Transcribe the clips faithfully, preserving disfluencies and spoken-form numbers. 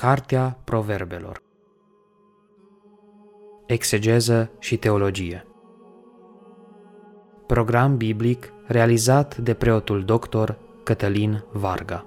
Cartea Proverbelor. Exegeză și teologie. Program biblic realizat de preotul doctor Cătălin Varga.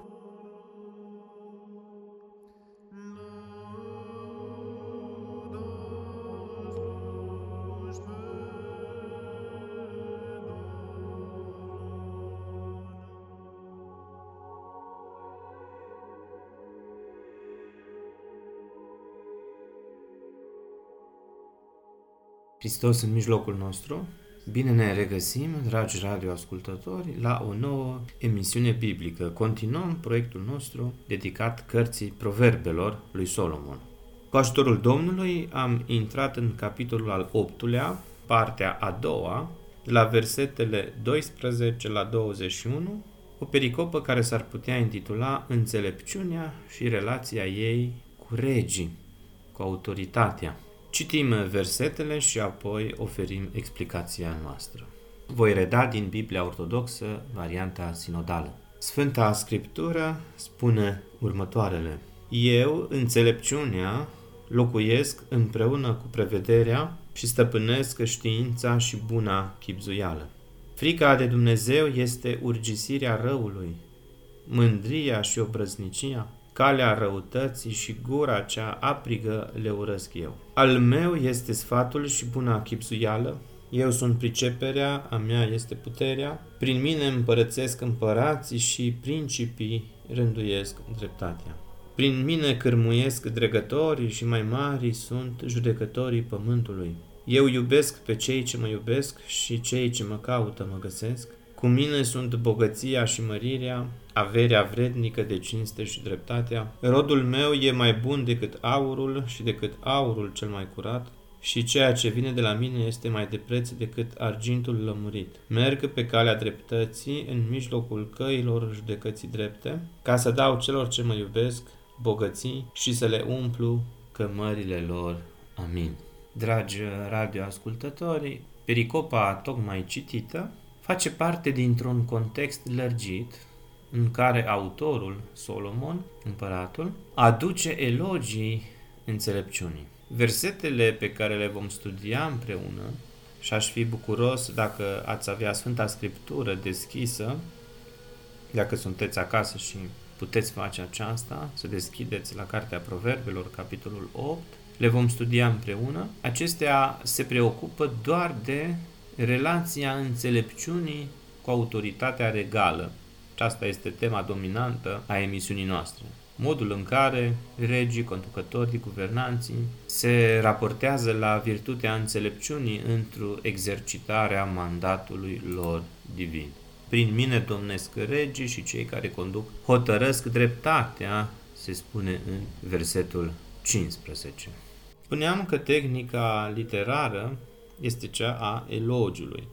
Hristos în mijlocul nostru. Bine ne regăsim, dragi radioascultători, la o nouă emisiune biblică. Continuăm proiectul nostru dedicat cărții Proverbelor lui Solomon. Cu ajutorul Domnului am intrat în capitolul al optulea, partea a doua, de la versetele doisprezece la douăzeci și unu, o pericopă care s-ar putea intitula Înțelepciunea și relația ei cu regii, cu autoritatea. Citim versetele și apoi oferim explicația noastră. Voi reda din Biblia Ortodoxă, varianta sinodală. Sfânta Scriptură spune următoarele: Eu, înțelepciunea, locuiesc împreună cu prevederea și stăpânesc știința și buna chibzuială. Frica de Dumnezeu este urgisirea răului, mândria și obrăznicia, calea răutății și gura cea aprigă le urăsc eu. Al meu este sfatul și buna chibzuială, eu sunt priceperea, a mea este puterea, prin mine împărățesc împărații și principii rânduiesc dreptatea. Prin mine cârmuiesc dregătorii și mai mari sunt judecătorii pământului. Eu iubesc pe cei ce mă iubesc și cei ce mă caută mă găsesc. Cu mine sunt bogăția și mărirea, averea vrednică de cinste și dreptatea. Rodul meu e mai bun decât aurul și decât aurul cel mai curat, și ceea ce vine de la mine este mai de preț decât argintul lămurit. Merg pe calea dreptății în mijlocul căilor judecății drepte, ca să dau celor ce mă iubesc bogății și să le umplu cămările lor. Amin. Dragi radioascultători, pericopa tocmai citită face parte dintr-un context lărgit în care autorul, Solomon, împăratul, aduce elogii înțelepciunii. Versetele pe care le vom studia împreună, și aș fi bucuros dacă ați avea Sfânta Scriptură deschisă, dacă sunteți acasă și puteți face aceasta, să deschideți la Cartea Proverbelor, capitolul opt, le vom studia împreună. Acestea se preocupă doar de relația înțelepciunii cu autoritatea regală. Aceasta este tema dominantă a emisiunii noastre. Modul în care regii, conducătorii, guvernanții se raportează la virtutea înțelepciunii într-o exercitare a mandatului lor divin. Prin mine domnesc regii și cei care conduc hotărăsc dreptatea, se spune în versetul cincisprezece. Spuneam că tehnica literară este cea a elogiului.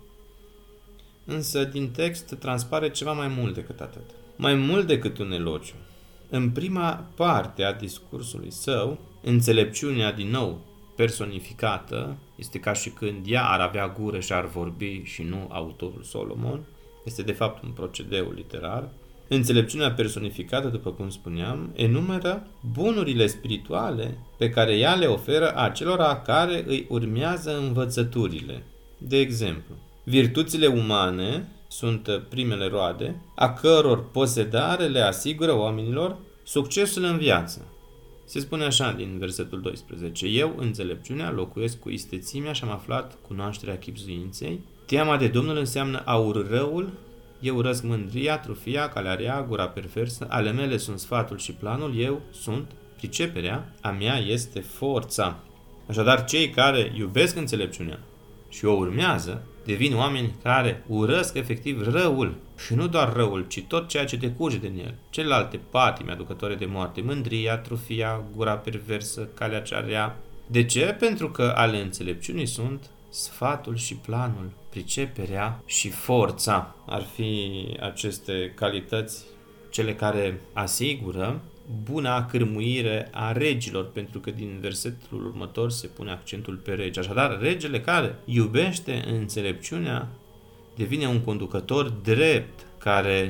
Însă din text transpare ceva mai mult decât atât. Mai mult decât un elogiu. În prima parte a discursului său, înțelepciunea din nou personificată, este ca și când ea ar avea gură și ar vorbi și nu autorul Solomon, este de fapt un procedeu literar. Înțelepciunea personificată, după cum spuneam, enumeră bunurile spirituale pe care ea le oferă acelora care îi urmează învățăturile. De exemplu, virtuțile umane sunt primele roade, a căror posedare le asigură oamenilor succesul în viață. Se spune așa din versetul doisprezece: Eu, înțelepciunea, locuiesc cu istețimea și am aflat cunoașterea chibzuinței. Teama de Domnul înseamnă a urâ răul. Eu urăsc mândria, trufia, calea rea, gura perversă, ale mele sunt sfatul și planul, eu sunt priceperea, a mea este forța. Așadar, cei care iubesc înțelepciunea și o urmează, devin oameni care urăsc efectiv răul. Și nu doar răul, ci tot ceea ce decurge din el. Celelalte patimi aducătoare de moarte, mândria, trufia, gura perversă, calea cea rea. De ce? Pentru că ale înțelepciunii sunt sfatul și planul, priceperea și forța. Ar fi aceste calități cele care asigură buna cârmuire a regilor, pentru că din versetul următor se pune accentul pe regi. Așadar, regele care iubește înțelepciunea devine un conducător drept, care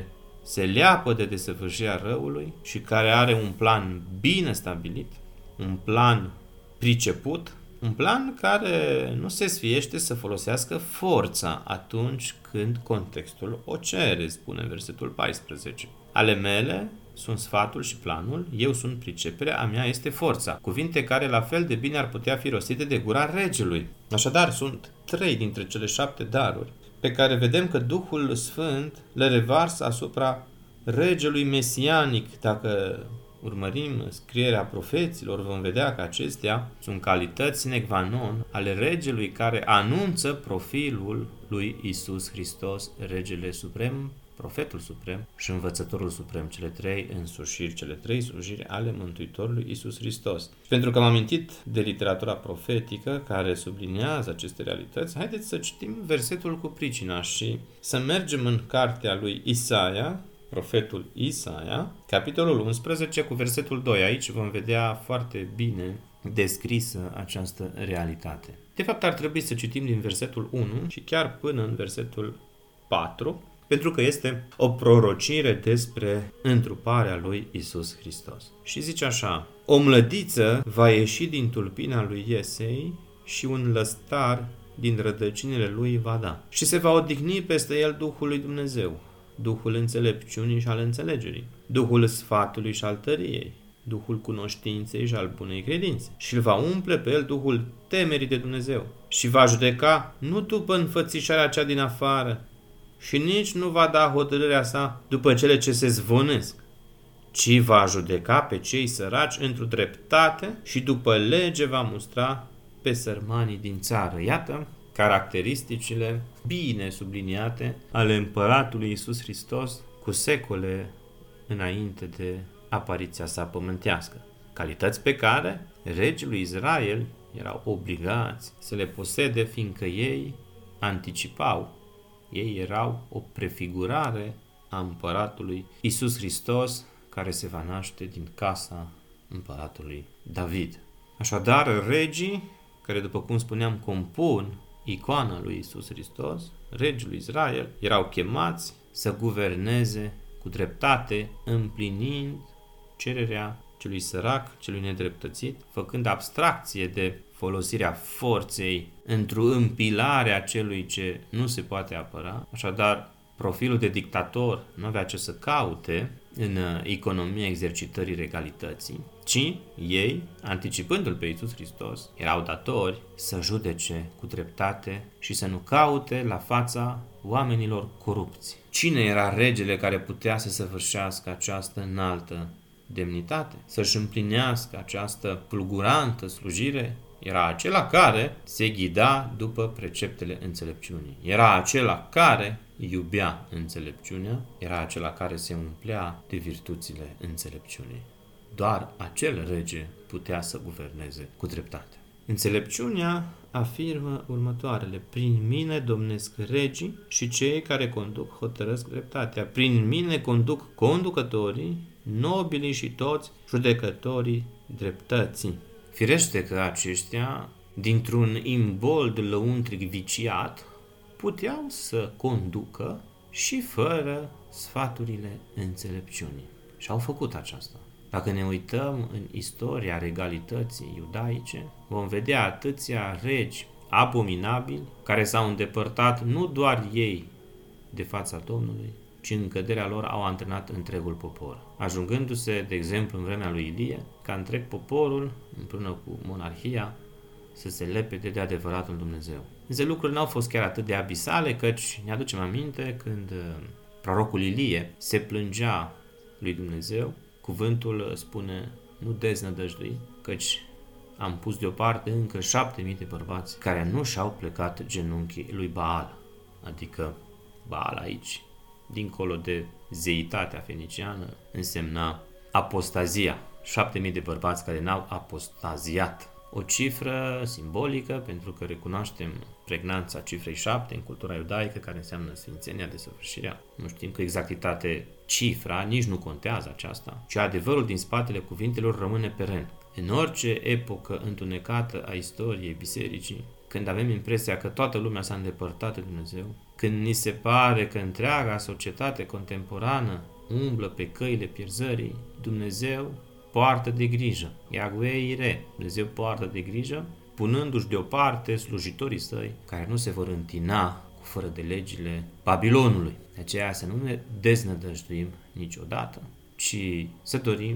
se leapă de desăvârșirea răului și care are un plan bine stabilit, un plan priceput, un plan care nu se sfiește să folosească forța atunci când contextul o cere, spune versetul paisprezece. Ale mele sunt sfatul și planul, eu sunt priceperea, a mea este forța. Cuvinte care la fel de bine ar putea fi rostite de gura regelui. Așadar, sunt trei dintre cele șapte daruri pe care vedem că Duhul Sfânt le revarsă asupra regelui mesianic. Dacă urmărim scrierea profeților, vom vedea că acestea sunt calități sine qua non ale regelui care anunță profilul lui Isus Hristos, regele suprem, profetul suprem și învățătorul suprem, cele trei însușiri, cele trei slujiri ale Mântuitorului Isus Hristos. Pentru că am amintit de literatura profetică care subliniază aceste realități, haideți să citim versetul cu pricina și să mergem în cartea lui Isaia, profetul Isaia, capitolul unsprezece cu versetul doi. Aici vom vedea foarte bine descrisă această realitate. De fapt, ar trebui să citim din versetul unu și chiar până în versetul patru, pentru că este o prorocire despre întruparea lui Isus Hristos. Și zice așa: o mlădiță va ieși din tulpina lui Iesei și un lăstar din rădăcinile lui va da. Și se va odihni peste el Duhul lui Dumnezeu, Duhul înțelepciunii și al înțelegerii, Duhul sfatului și al tăriei, Duhul cunoștinței și al bunei credințe. Și îl va umple pe el Duhul temerii de Dumnezeu și va judeca nu după înfățișarea cea din afară și nici nu va da hotărârea sa după cele ce se zvonesc, ci va judeca pe cei săraci într-o dreptate și după lege va mustra pe sărmanii din țară. Iată caracteristicile bine subliniate ale împăratului Iisus Hristos cu secole înainte de apariția sa pământească. Calități pe care regii lui Israel erau obligați să le posede, fiindcă ei anticipau, ei erau o prefigurare a împăratului Iisus Hristos, care se va naște din casa împăratului David. Așadar, regii, care după cum spuneam compun icoana lui Iisus Hristos, regii lui Israel, erau chemați să guverneze cu dreptate, împlinind cererea celui sărac, celui nedreptățit, făcând abstracție de folosirea forței într-o împilare a celui ce nu se poate apăra. Așadar, profilul de dictator nu avea ce să caute în economia exercitării regalității, ci ei, anticipându-l pe Iisus Hristos, erau datori să judece cu dreptate și să nu caute la fața oamenilor corupți. Cine era regele care putea să săvârșească această înaltă demnitate, să-și împlinească această fulgurantă slujire? Era acela care se ghida după preceptele înțelepciunii. Era acela care iubea înțelepciunea, era acela care se umplea de virtuțile înțelepciunii. Doar acel rege putea să guverneze cu dreptate. Înțelepciunea afirmă următoarele: prin mine domnesc regii și cei care conduc hotărăsc dreptatea. Prin mine conduc conducătorii, nobilii și toți judecătorii dreptății. Firește că aceștia, dintr-un imbold lăuntric viciat, puteau să conducă și fără sfaturile înțelepciunii. Și au făcut aceasta. Dacă ne uităm în istoria regalității iudaice, vom vedea atâția regi abominabili care s-au îndepărtat nu doar ei de fața Domnului, ci în căderea lor au antrenat întregul popor, ajungându-se, de exemplu, în vremea lui Ilie, ca întreg poporul, împreună cu monarhia, să se lepede de adevăratul Dumnezeu. Însă lucrurile n-au fost chiar atât de abisale, căci ne aducem aminte când prorocul Ilie se plângea lui Dumnezeu, cuvântul spune: nu deznădăjdui, căci am pus deoparte încă șapte mii de bărbați care nu și-au plecat genunchii lui Baal, adică Baal aici, dincolo de zeitatea feniciană, însemna apostazia. Șapte mii de bărbați care n-au apostaziat. O cifră simbolică, pentru că recunoaștem pregnanța cifrei șapte în cultura iudaică, care înseamnă sfințenia, desăvârșirea. Nu știm cu exactitate cifra, nici nu contează aceasta, ci adevărul din spatele cuvintelor rămâne peren. În orice epocă întunecată a istoriei bisericii, când avem impresia că toată lumea s-a îndepărtat de Dumnezeu, când ni se pare că întreaga societate contemporană umblă pe căile pierzării, Dumnezeu poartă de grijă. Yahweh Ire, Dumnezeu poartă de grijă, punându-și deoparte slujitorii săi, care nu se vor întina cu fără de legile Babilonului. De aceea să nu ne deznădăjduim niciodată, ci să dorim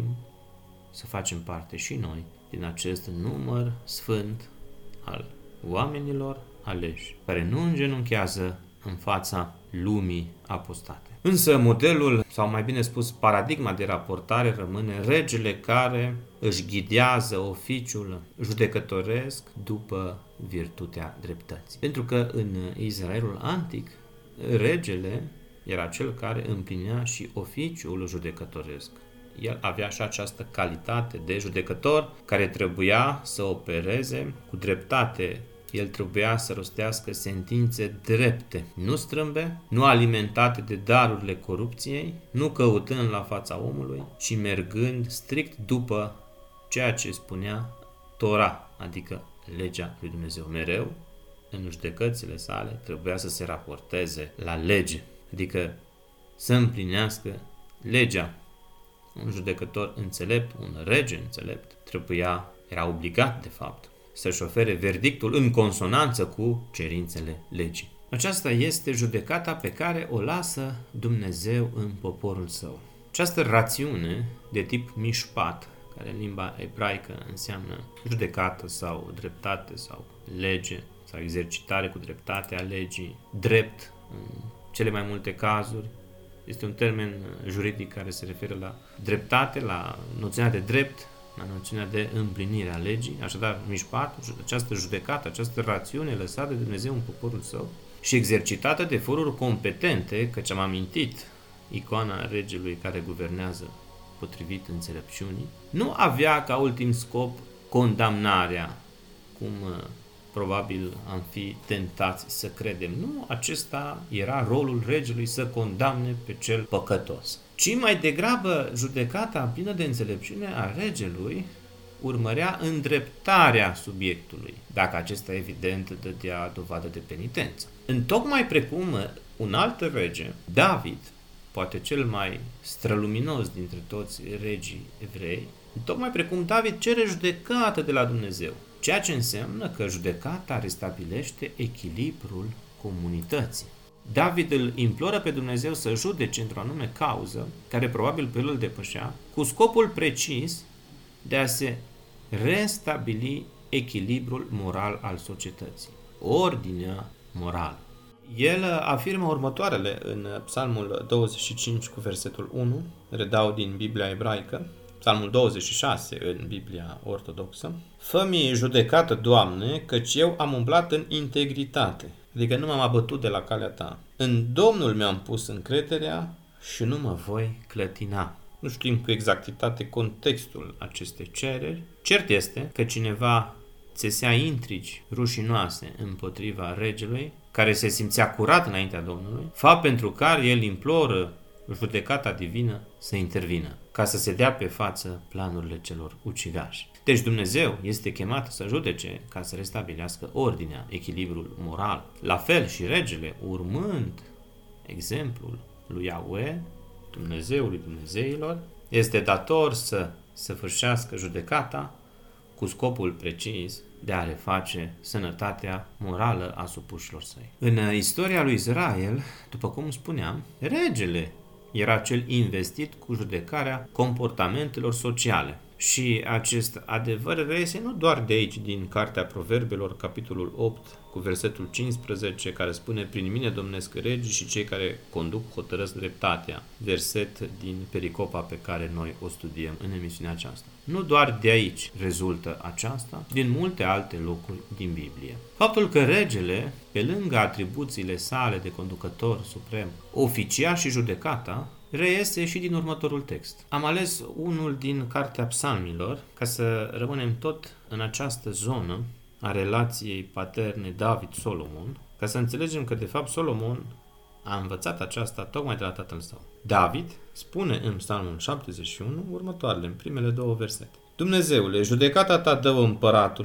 să facem parte și noi din acest număr sfânt al oamenilor aleși, care nu îngenunchează în fața lumii apostate. Însă modelul, sau mai bine spus paradigma de raportare, rămâne regele care își ghidează oficiul judecătoresc după virtutea dreptății. Pentru că în Israelul antic, regele era cel care împlinea și oficiul judecătoresc. El avea și această calitate de judecător care trebuia să opereze cu dreptate. El trebuia să rostească sentințe drepte, nu strâmbe, nu alimentate de darurile corupției, nu căutând la fața omului, ci mergând strict după ceea ce spunea Tora, adică legea lui Dumnezeu. Mereu, în judecățile sale, trebuia să se raporteze la lege, adică să împlinească legea. Un judecător înțelept, un rege înțelept, trebuia, era obligat, de fapt, să-și ofere verdictul în consonanță cu cerințele legii. Aceasta este judecata pe care o lasă Dumnezeu în poporul său. Această rațiune de tip mishpat, care în limba ebraică înseamnă judecată sau dreptate sau lege sau exercitare cu dreptate a legii, drept în cele mai multe cazuri, este un termen juridic care se referă la dreptate, la noțiunea de drept, la noțiunea de împlinire a legii. Așadar, mishpat, această judecată, această rațiune lăsată de Dumnezeu în poporul său și exercitată de foruri competente, căci am amintit icoana regelui care guvernează potrivit înțelepciunii, nu avea ca ultim scop condamnarea, cum probabil am fi tentați să credem. Nu, acesta era rolul regelui, să condamne pe cel păcătos, ci mai degrabă judecata plină de înțelepciune a regelui urmărea îndreptarea subiectului, dacă acesta evident dădea dovadă de penitență. Întocmai precum un alt rege, David, poate cel mai străluminos dintre toți regii evrei, tocmai precum David cere judecată de la Dumnezeu, ceea ce înseamnă că judecata restabilește echilibrul comunității. David îl imploră pe Dumnezeu să judece într-o anume cauză, care probabil pe el îl depășea, cu scopul precis de a se restabili echilibrul moral al societății, ordinea morală. El afirmă următoarele în Psalmul douăzeci și cinci cu versetul unu, redau din Biblia ebraică, Psalmul douăzeci și șase în Biblia ortodoxă: Fă-mi judecată, Doamne, căci eu am umblat în integritate, adică nu m-am abătut de la calea Ta. În Domnul mi-am pus încrederea și nu mă voi clătina. Nu știm cu exactitate contextul acestei cereri. Cert este că cineva țesea intrigi rușinoase împotriva regelui, care se simțea curat înaintea Domnului, fapt pentru care el imploră judecata divină să intervină, ca să se dea pe față planurile celor ucigași. Deci Dumnezeu este chemat să judece ca să restabilească ordinea, echilibrul moral. La fel și regele, urmând exemplul lui Yahweh, Dumnezeului Dumnezeilor, este dator să săvârșească judecata cu scopul precis de a reface sănătatea morală a supușilor săi. În istoria lui Israel, după cum spuneam, regele era cel investit cu judecarea comportamentelor sociale. Și acest adevăr reiese nu doar de aici, din Cartea Proverbelor, capitolul opt, cu versetul cincisprezece, care spune: Prin mine domnesc regii și cei care conduc hotărăsc dreptatea, verset din pericopa pe care noi o studiem în emisiunea aceasta. Nu doar de aici rezultă aceasta, din multe alte locuri din Biblie. Faptul că regele, pe lângă atribuțiile sale de conducător suprem, oficia și judecata, reiese și din următorul text. Am ales unul din Cartea Psalmilor, ca să rămânem tot în această zonă a relației paterne David-Solomon, ca să înțelegem că, de fapt, Solomon a învățat aceasta tocmai de la tatăl său. David spune în Psalmul șaptezeci și unu următoarele, în primele două versete: Dumnezeule, judecata ta dă împăratului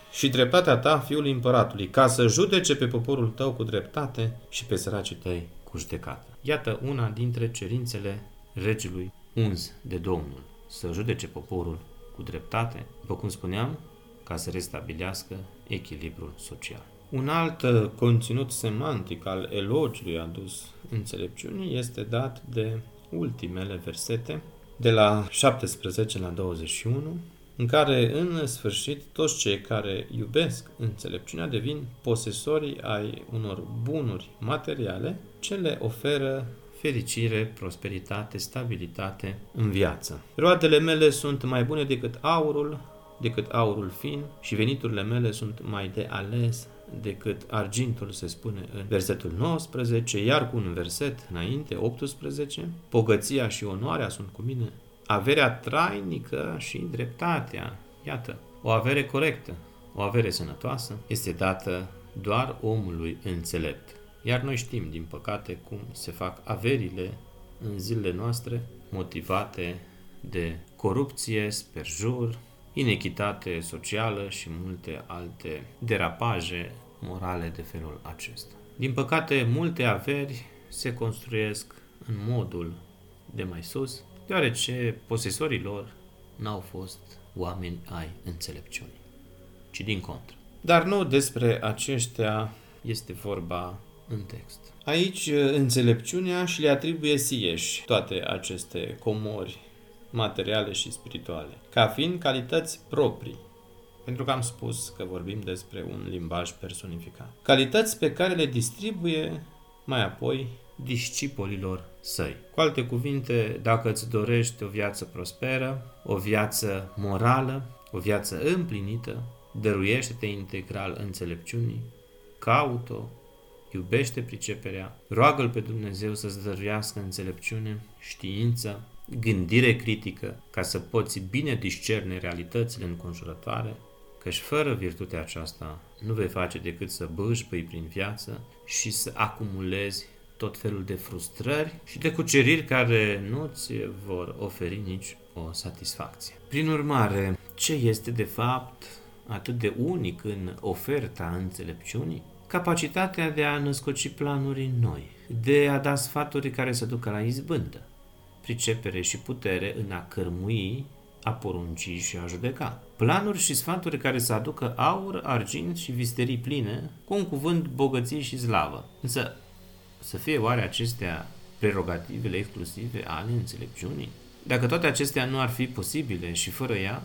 și dreptatea ta fiului împăratului, ca să judece pe poporul tău cu dreptate și pe săracii tăi cu judecată. Iată una dintre cerințele regelui uns de Domnul, să judece poporul cu dreptate, după cum spuneam, ca să restabilească echilibrul social. Un alt conținut semantic al elogiului adus înțelepciunii este dat de ultimele versete, de la șaptesprezece la douăzeci și unu, în care, în sfârșit, toți cei care iubesc înțelepciunea devin posesorii ai unor bunuri materiale ce le oferă fericire, prosperitate, stabilitate în viață. Roadele mele sunt mai bune decât aurul, decât aurul fin și veniturile mele sunt mai de ales decât argintul, se spune în versetul nouăsprezece, iar cu un verset înainte, optsprezece, bogăția și onoarea sunt cu mine, averea trainică și dreptatea. Iată, o avere corectă, o avere sănătoasă este dată doar omului înțelept. Iar noi știm, din păcate, cum se fac averile în zilele noastre, motivate de corupție, sperjur, inechitate socială și multe alte derapaje morale de felul acesta. Din păcate, multe averi se construiesc în modul de mai sus, deoarece posesorii lor n-au fost oameni ai înțelepciunii, ci din contră. Dar nu despre aceștia este vorba în text. Aici înțelepciunea și le atribuie sieși toate aceste comori materiale și spirituale, ca fiind calități proprii, pentru că am spus că vorbim despre un limbaj personificat. Calități pe care le distribuie mai apoi discipolilor săi. Cu alte cuvinte, dacă îți dorești o viață prosperă, o viață morală, o viață împlinită, dăruiește-te integral înțelepciunii, caut-o, iubește priceperea, roagă-L pe Dumnezeu să-ți dăruiască înțelepciune, știință, gândire critică, ca să poți bine discerne realitățile înconjurătoare, căci fără virtutea aceasta nu vei face decât să bâșbâi prin viață și să acumulezi tot felul de frustrări și de cuceriri care nu ți vor oferi nici o satisfacție. Prin urmare, ce este de fapt atât de unic în oferta înțelepciunii? Capacitatea de a născoci planuri noi, de a da sfaturi care să ducă la izbândă, pricepere și putere în a cărmui, a porunci și a judeca. Planuri și sfaturi care să aducă aur, argint și visterii pline, cu un cuvânt bogăție și slavă. Însă, să fie oare acestea prerogativele exclusive ale înțelepciunii? Dacă toate acestea nu ar fi posibile și fără ea,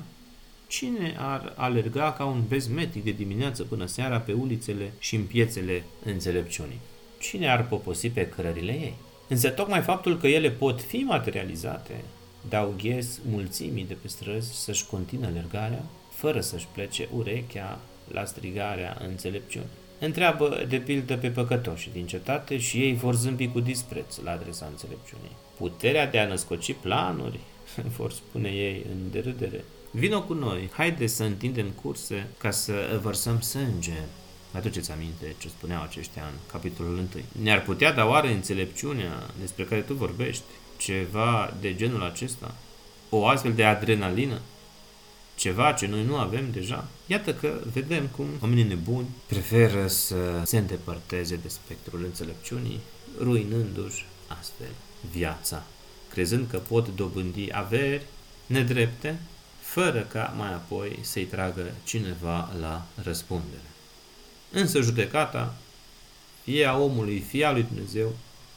cine ar alerga ca un bezmetic de dimineață până seara pe ulițele și în piețele înțelepciunii? Cine ar poposi pe cărările ei? Însă tocmai faptul că ele pot fi materializate dau ghes mulțimii de pe străzi să-și continue alergarea fără să-și plece urechea la strigarea înțelepciunii. Întreabă de pildă pe păcătoși din cetate și ei vor zâmbi cu dispreț la adresa înțelepciunii. Puterea de a născoci planuri, vor spune ei în derâdere. Vino cu noi, haide să întindem curse ca să vărsăm sânge. Aduceți aminte ce spuneau aceștia în capitolul unu. Ne-ar putea da oare înțelepciunea despre care tu vorbești ceva de genul acesta? O astfel de adrenalină? Ceva ce noi nu avem deja? Iată că vedem cum oamenii nebuni preferă să se îndepărteze de spectrul înțelepciunii, ruinându-și astfel viața, crezând că pot dobândi averi nedrepte, fără ca mai apoi să-i tragă cineva la răspundere. Însă judecata, fie a omului, fie a lui Dumnezeu,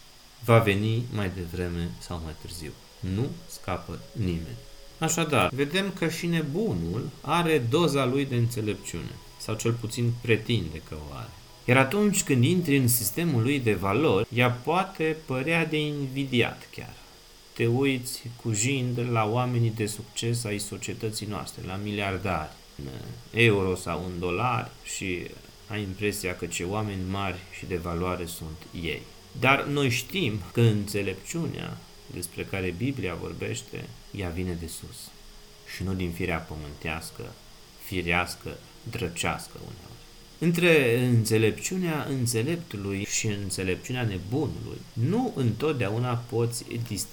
va veni mai devreme sau mai târziu. Nu scapă nimeni. Așadar, vedem că și nebunul are doza lui de înțelepciune, sau cel puțin pretinde că o are. Iar atunci când intri în sistemul lui de valori, ea poate părea de invidiat chiar. Te uiți cu jind la oamenii de succes ai societății noastre, la miliardari, în euro sau în dolari și ai impresia că ce oameni mari și de valoare sunt ei. Dar noi știm că înțelepciunea despre care Biblia vorbește, ea vine de sus și nu din firea pământească, firească, drăcească uneori. Între înțelepciunea înțeleptului și înțelepciunea nebunului, nu întotdeauna poți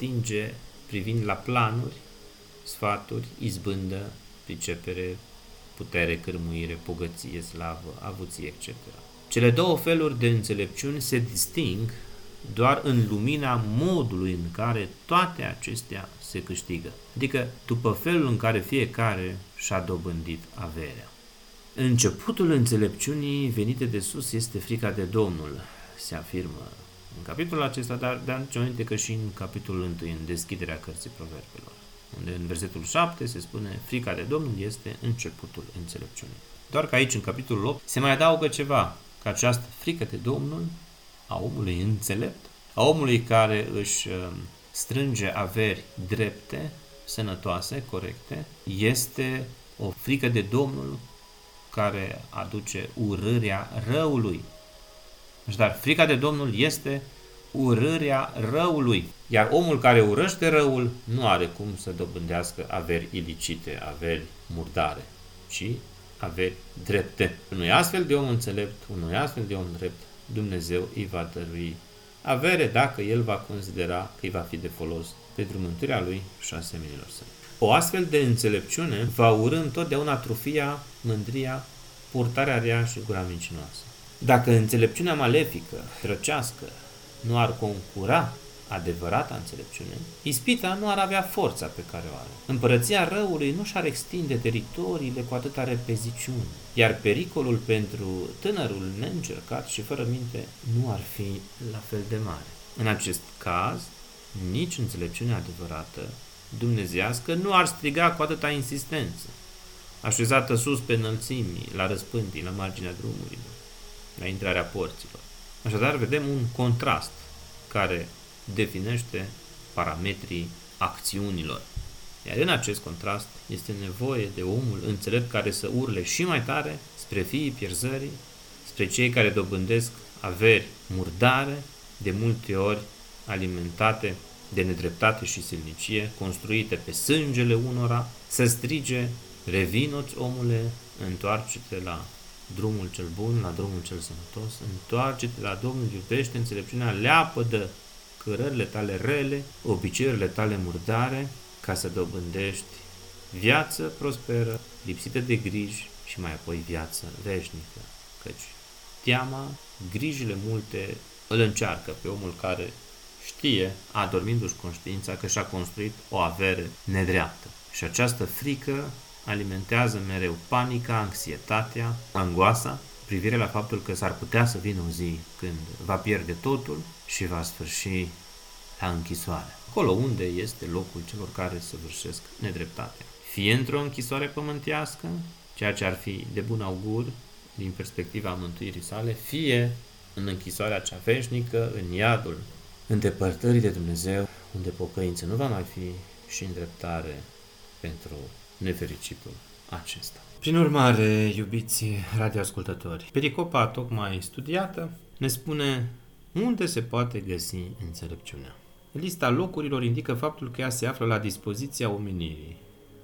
distinge privind la planuri, sfaturi, izbândă, pricepere, putere, cârmuire, bogăție, slavă, avuție, et cetera. Cele două feluri de înțelepciuni se disting doar în lumina modului în care toate acestea se câștigă, adică după felul în care fiecare și-a dobândit averea. Începutul înțelepciunii venite de sus este frica de Domnul, se afirmă în capitolul acesta, dar de aduce aminte că și în capitolul unu, în deschiderea cărții Proverbelor, unde în versetul șapte se spune frica de Domnul este începutul înțelepciunii. Doar că aici, în capitolul opt, se mai adaugă ceva, că această frică de Domnul a omului înțelept, a omului care își strânge averi drepte, sănătoase, corecte, este o frică de Domnul care aduce urârea răului. Așadar, frica de Domnul este urârea răului. Iar omul care urăște răul nu are cum să dobândească averi ilicite, averi murdare, ci averi drepte. Unui astfel de om înțelept, unui astfel de om drept, Dumnezeu îi va dărui avere dacă el va considera că îi va fi de folos pentru mântuirea lui și a semenilor săi. O astfel de înțelepciune va urî întotdeauna atrofia, mândria, purtarea rea și gura mincinoasă. Dacă înțelepciunea malefică, răcească, nu ar concura adevărata înțelepciune, ispita nu ar avea forța pe care o are. Împărăția răului nu și-ar extinde teritoriile cu atâta repeziciune, iar pericolul pentru tânărul neîncercat și fără minte nu ar fi la fel de mare. În acest caz, nici înțelepciunea adevărată, dumnezeiască, nu ar striga cu atâta insistență, așezată sus pe înălțimi, la răspântii, la marginea drumurilor, la intrarea porților. Așadar, vedem un contrast care definește parametrii acțiunilor. Iar în acest contrast este nevoie de omul înțelept care să urle și mai tare spre fiii pierzării, spre cei care dobândesc averi murdare, de multe ori alimentate de nedreptate și silnicie, construite pe sângele unora, să strige: revino-ți, omule, întoarce-te la drumul cel bun, la drumul cel sănătos, întoarce-te la Domnul, iubește înțelepciunea, leapă-dă cărările tale rele, obiceiurile tale murdare, ca să dobândești viață prosperă, lipsită de griji și mai apoi viață veșnică. Căci teama, grijile multe îl încearcă pe omul care știe, adormindu-și conștiința, că și-a construit o avere nedreaptă. Și această frică alimentează mereu panica, anxietatea, angoasa, privire la faptul că s-ar putea să vină o zi când va pierde totul și va sfârși la închisoare, acolo unde este locul celor care săvârșesc nedreptatea. Fie într-o închisoare pământească, ceea ce ar fi de bun augur din perspectiva mântuirii sale, fie în închisoarea cea veșnică, în iadul îndepărtării de Dumnezeu, unde pocăință nu va mai fi și îndreptare pentru nefericitul acesta. Prin urmare, iubiți radioascultători, pericopa tocmai studiată ne spune unde se poate găsi înțelepciunea. Lista locurilor indică faptul că ea se află la dispoziția omenirii,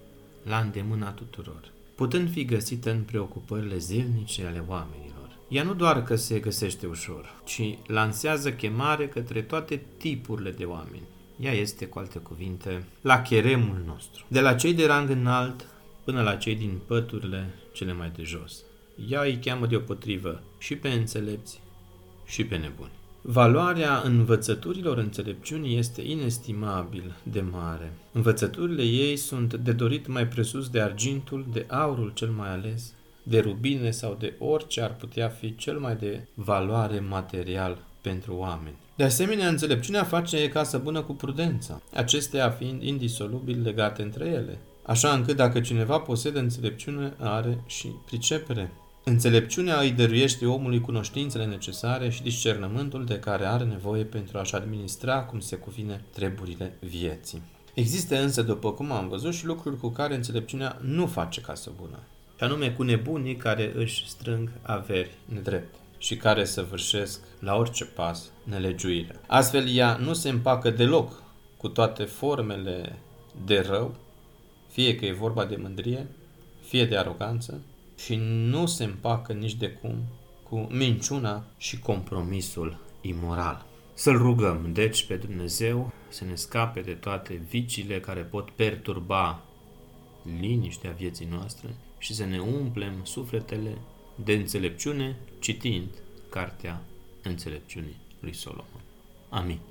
la îndemâna tuturor, putând fi găsită în preocupările zilnice ale oamenilor. Ea nu doar că se găsește ușor, ci lansează chemare către toate tipurile de oameni. Ea este, cu alte cuvinte, la cheremul nostru, de la cei de rang înalt până la cei din păturile cele mai de jos. Ea îi cheamă deopotrivă și pe înțelepți și pe nebuni. Valoarea învățăturilor înțelepciunii este inestimabil de mare. Învățăturile ei sunt de dorit mai presus de argintul, de aurul cel mai ales, de rubine sau de orice ar putea fi cel mai de valoare material pentru oameni. De asemenea, înțelepciunea face casă bună cu prudența, acestea fiind indisolubil legate între ele, așa încât dacă cineva posedă înțelepciune, are și pricepere. Înțelepciunea îi dăruiește omului cunoștințele necesare și discernământul de care are nevoie pentru a-și administra cum se cuvine treburile vieții. Există însă, după cum am văzut, și lucruri cu care înțelepciunea nu face casă bună, și anume cu nebunii care își strâng averi nedrepte și care săvârșesc la orice pas nelegiuirea. Astfel, ea nu se împacă deloc cu toate formele de rău, fie că e vorba de mândrie, fie de aroganță, și nu se împacă nici de cum cu minciuna și compromisul imoral. Să-L rugăm, deci, pe Dumnezeu să ne scape de toate viciile care pot perturba liniștea vieții noastre și să ne umplem sufletele de înțelepciune citind Cartea Înțelepciunii lui Solomon. Amin.